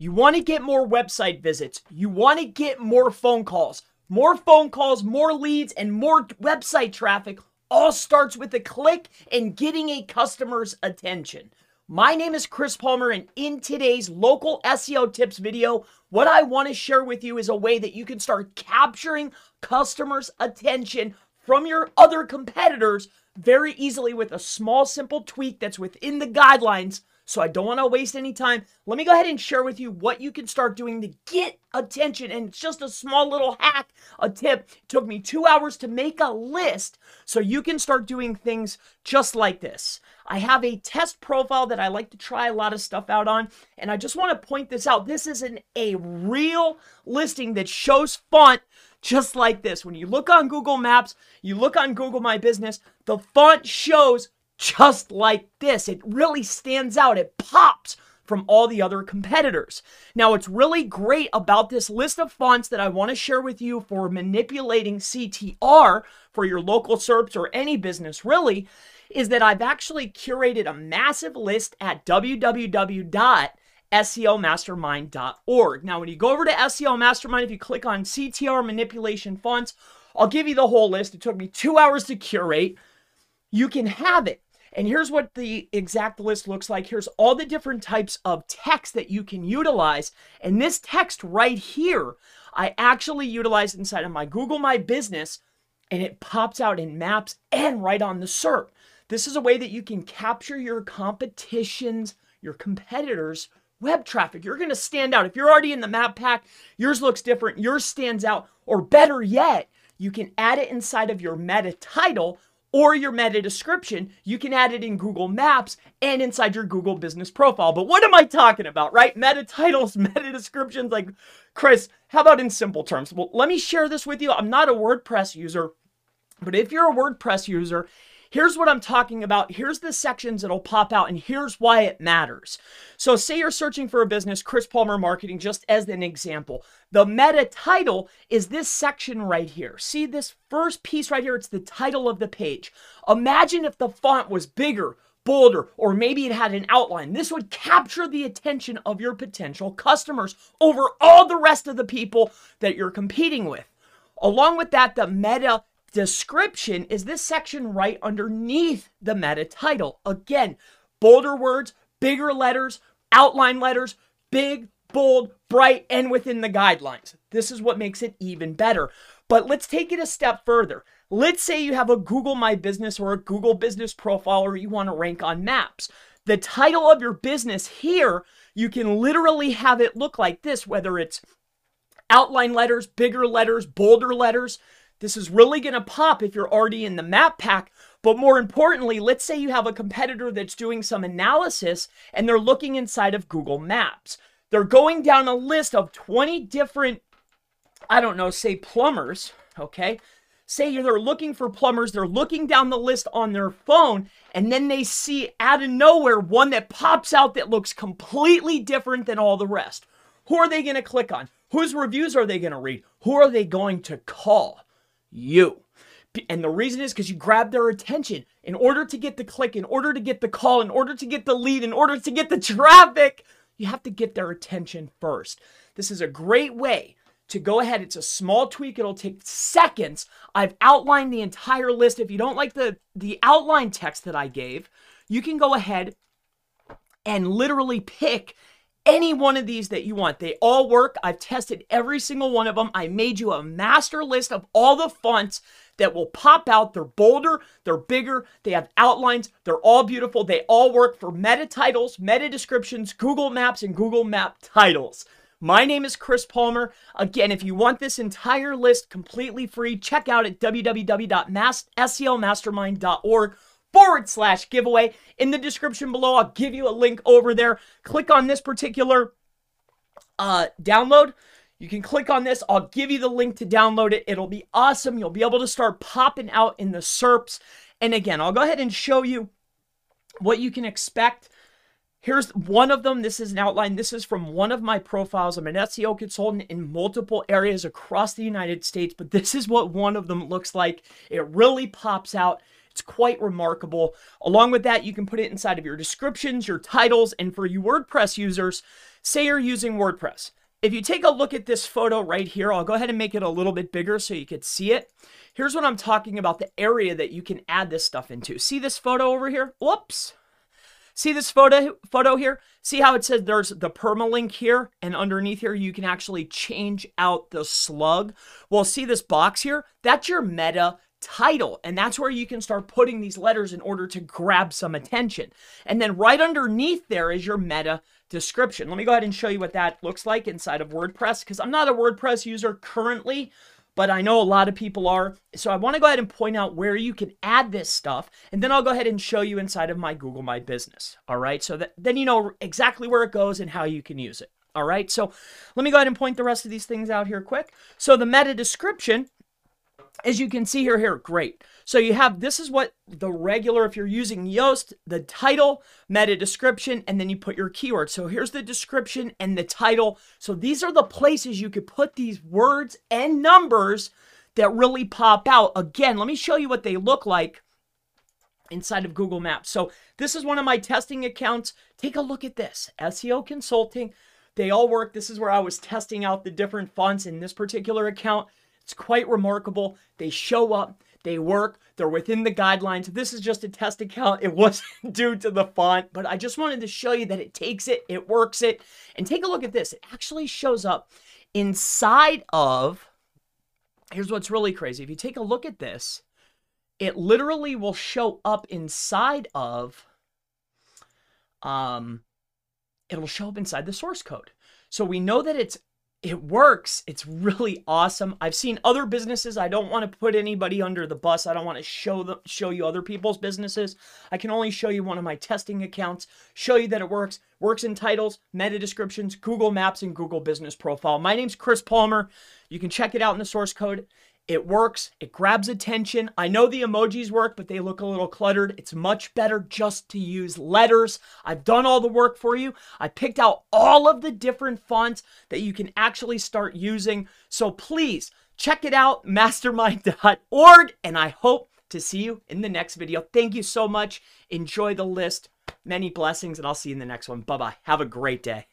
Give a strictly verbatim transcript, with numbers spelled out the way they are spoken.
You want to get more website visits. You want to get more phone calls. More phone calls, more leads, and more website traffic all starts with a click and getting a customer's attention. My name is Chris Palmer, and in today's local S E O tips video, what I want to share with you is a way that you can start capturing customers' attention from your other competitors very easily with a small, simple tweak that's within the guidelines. So I don't want to waste any time. Let me go ahead and share with you what you can start doing to get attention. And it's just a small little hack, a tip. It took me two hours to make a list so you can start doing things just like this. I have a test profile that I like to try a lot of stuff out on. And I just want to point this out. This is an, a real listing that shows font just like this. When you look on Google Maps, you look on Google My Business, the font shows just like this. It really stands out. It pops from all the other competitors. Now, what's really great about this list of fonts that I want to share with you for manipulating C T R for your local S E R Ps or any business really, is that I've actually curated a massive list at w w w dot S E O mastermind dot org. Now, when you go over to S E O Mastermind, if you click on C T R manipulation fonts, I'll give you the whole list. It took me two hours to curate. You can have it. And here's what the exact list looks like. Here's all the different types of text that you can utilize. And this text right here, I actually utilized inside of my Google My Business, and it pops out in Maps and right on the S E R P. This is a way that you can capture your competition's, your competitors' web traffic. You're going to stand out. If you're already in the map pack, yours looks different, yours stands out. Or better yet, you can add it inside of your meta title or your meta description. You can add it in Google Maps and inside your Google business profile. But what am I talking about, right? Meta titles, meta descriptions. Like, Chris, how about in simple terms? Well, let me share this with you. I'm not a WordPress user, but if you're a WordPress user, here's what I'm talking about. Here's the sections that'll pop out, and here's why it matters. So say you're searching for a business, Chris Palmer Marketing, just as an example. The meta title is this section right here. See this first piece right here? It's the title of the page. Imagine if the font was bigger, bolder, or maybe it had an outline. This would capture the attention of your potential customers over all the rest of the people that you're competing with. Along with that, the meta description is this section right underneath the meta title. Again, bolder words, bigger letters, outline letters, big, bold, bright, and within the guidelines. This is what makes it even better. But let's take it a step further. Let's say you have a Google My Business or a Google Business Profile, or you want to rank on Maps. The title of your business here, you can literally have it look like this, whether it's outline letters, bigger letters, bolder letters. This is really going to pop if you're already in the map pack. But more importantly, let's say you have a competitor that's doing some analysis and they're looking inside of Google Maps. They're going down a list of twenty different, I don't know, say plumbers, okay? Say they're looking for plumbers. They're looking down the list on their phone, and then they see out of nowhere one that pops out that looks completely different than all the rest. Who are they going to click on? Whose reviews are they going to read? Who are they going to call? You. And the reason is because you grab their attention. In order to get the click, in order to get the call, in order to get the lead, in order to get the traffic, you have to get their attention first. This is a great way to go ahead. It's a small tweak. It'll take seconds. I've outlined the entire list. If you don't like the, the outline text that I gave, you can go ahead and literally pick any one of these that you want. They all work. I've tested every single one of them. I made you a master list of all the fonts that will pop out. They're bolder, they're bigger, they have outlines, they're all beautiful. They all work for meta titles, meta descriptions, Google Maps, and Google Map titles. My name is Chris Palmer. Again, if you want this entire list completely free, check out at w w w dot S E O mastermind dot org forward slash giveaway. In the description below, I'll give you a link over there. Click on this particular uh, download. You can click on this. I'll give you the link to download it. It'll be awesome. You'll be able to start popping out in the S E R Ps. And again, I'll go ahead and show you what you can expect. Here's one of them. This is an outline. This is from one of my profiles. I'm an S E O consultant in multiple areas across the United States, but this is what one of them looks like. It really pops out. It's quite remarkable. Along with that, you can put it inside of your descriptions, your titles, and for you WordPress users, say you're using WordPress. If you take a look at this photo right here, I'll go ahead and make it a little bit bigger so you could see it. Here's what I'm talking about, the area that you can add this stuff into. See this photo over here? Whoops. See this photo photo here? See how it says there's the permalink here, and underneath here you can actually change out the slug? Well, see this box here? That's your meta title, and that's where you can start putting these letters in order to grab some attention. And then right underneath there is your meta description. Let me go ahead and show you what that looks like inside of WordPress, because I'm not a WordPress user currently, but I know a lot of people are. So I want to go ahead and point out where you can add this stuff, and then I'll go ahead and show you inside of my Google My Business. All right, so that then you know exactly where it goes and how you can use it. All right, so let me go ahead and point the rest of these things out here quick. So the meta description, as you can see here, here, great. So you have, this is what the regular, if you're using Yoast, the title, meta description, and then you put your keyword. So here's the description and the title. So these are the places you could put these words and numbers that really pop out. Again, let me show you what they look like inside of Google Maps. So this is one of my testing accounts. Take a look at this, S E O Consulting. They all work. This is where I was testing out the different fonts in this particular account. It's quite remarkable. They show up, they work, they're within the guidelines. This is just a test account. It wasn't due to the font, but I just wanted to show you that it takes it, it works it. And take a look at this. It actually shows up inside of, here's what's really crazy. If you take a look at this, it literally will show up inside of, um, it'll show up inside the source code. So we know that it's It works. It's really awesome. I've seen other businesses. I don't want to put anybody under the bus. I don't want to show them, show you other people's businesses. I can only show you one of my testing accounts, show you that it works. Works in titles, meta descriptions, Google Maps, and Google Business Profile. My name's Chris Palmer. You can check it out in the source code. It works. It grabs attention. I know the emojis work, but they look a little cluttered. It's much better just to use letters. I've done all the work for you. I picked out all of the different fonts that you can actually start using. So please check it out, mastermind dot org, and I hope to see you in the next video. Thank you so much. Enjoy the list. Many blessings, and I'll see you in the next one. Bye-bye. Have a great day.